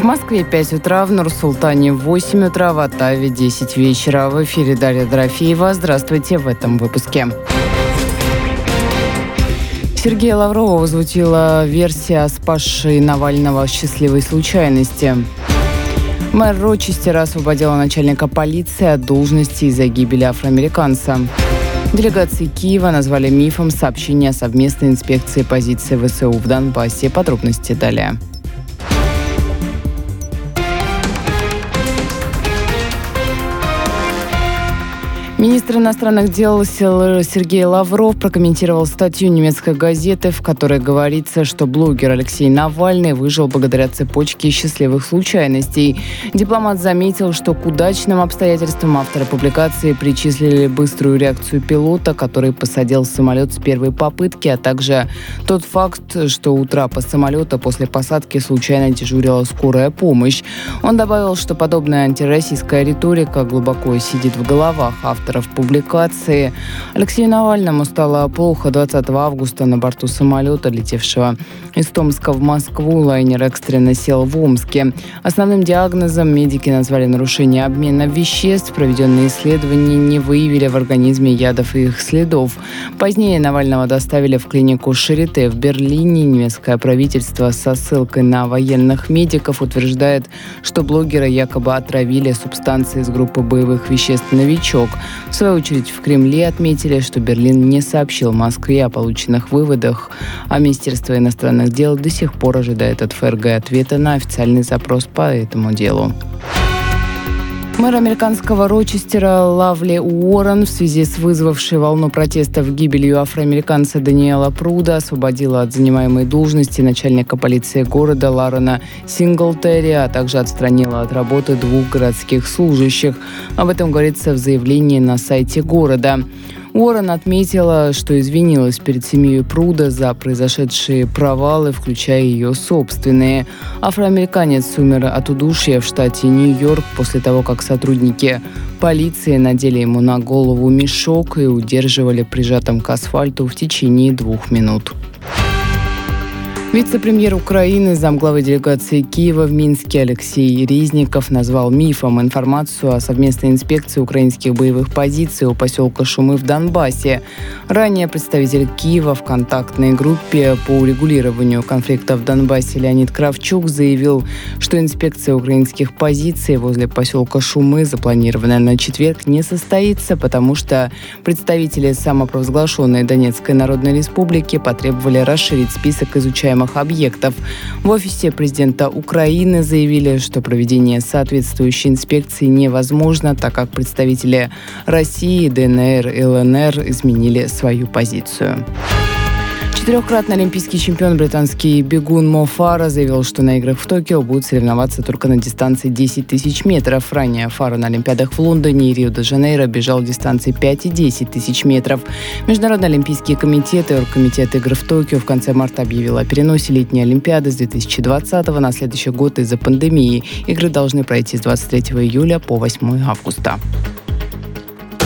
Москве 5 утра, в Нур-Султане 8 утра, в Оттаве 10 вечера. В эфире Дарья Дорофеева. Здравствуйте в этом выпуске. Сергея Лаврова возмутила версия, спасшей Навального счастливой случайности. Мэр Рочестера освободила начальника полиции от должности из-за гибели афроамериканца. Делегации Киева назвали мифом сообщение о совместной инспекции позиции ВСУ в Донбассе. Подробности далее. Министр иностранных дел Сергей Лавров прокомментировал статью немецкой газеты, в которой говорится, что блогер Алексей Навальный выжил благодаря цепочке счастливых случайностей. Дипломат заметил, что к удачным обстоятельствам авторы публикации причислили быструю реакцию пилота, который посадил самолет с первой попытки, а также тот факт, что у трапа самолета после посадки случайно дежурила скорая помощь. Он добавил, что подобная антироссийская риторика глубоко сидит в головах авторов публикации. Алексею Навальному стало плохо 20 августа на борту самолета, летевшего из Томска в Москву. Лайнер экстренно сел в Омске. Основным диагнозом медики назвали нарушение обмена веществ. Проведенные исследования не выявили в организме ядов и их следов. Позднее Навального доставили в клинику Шарите в Берлине. Немецкое правительство со ссылкой на военных медиков утверждает, что блогера якобы отравили субстанцией из группы боевых веществ «Новичок». В свою очередь в Кремле отметили, что Берлин не сообщил Москве о полученных выводах, а Министерство иностранных дел до сих пор ожидает от ФРГ ответа на официальный запрос по этому делу. Мэр американского Рочестера Лавли Уоррен в связи с вызвавшей волну протестов гибелью афроамериканца Даниэла Пруда освободила от занимаемой должности начальника полиции города Ларена Синглтери, а также отстранила от работы 2 городских служащих. Об этом говорится в заявлении на сайте города. Уоррен отметила, что извинилась перед семьей Пруда за произошедшие провалы, включая ее собственные. Афроамериканец умер от удушья в штате Нью-Йорк после того, как сотрудники полиции надели ему на голову мешок и удерживали прижатым к асфальту в течение 2 минут. Вице-премьер Украины, замглавы делегации Киева в Минске Алексей Резников назвал мифом информацию о совместной инспекции украинских боевых позиций у поселка Шумы в Донбассе. Ранее представитель Киева в контактной группе по урегулированию конфликта в Донбассе Леонид Кравчук заявил, что инспекция украинских позиций возле поселка Шумы, запланированная на четверг, не состоится, потому что представители самопровозглашенной Донецкой Народной Республики потребовали расширить список изучаемых объектов. В офисе президента Украины заявили, что проведение соответствующей инспекции невозможно, так как представители России, ДНР и ЛНР изменили свою позицию. 4-кратный олимпийский чемпион, британский бегун Мо Фара, заявил, что на играх в Токио будет соревноваться только на дистанции 10 тысяч метров. Ранее Фара на Олимпиадах в Лондоне и Рио-де-Жанейро бежал дистанции 5 и 10 тысяч метров. Международный олимпийский комитет и Оргкомитет игр в Токио в конце марта объявил о переносе летней Олимпиады с 2020 на следующий год из-за пандемии. Игры должны пройти с 23 июля по 8 августа.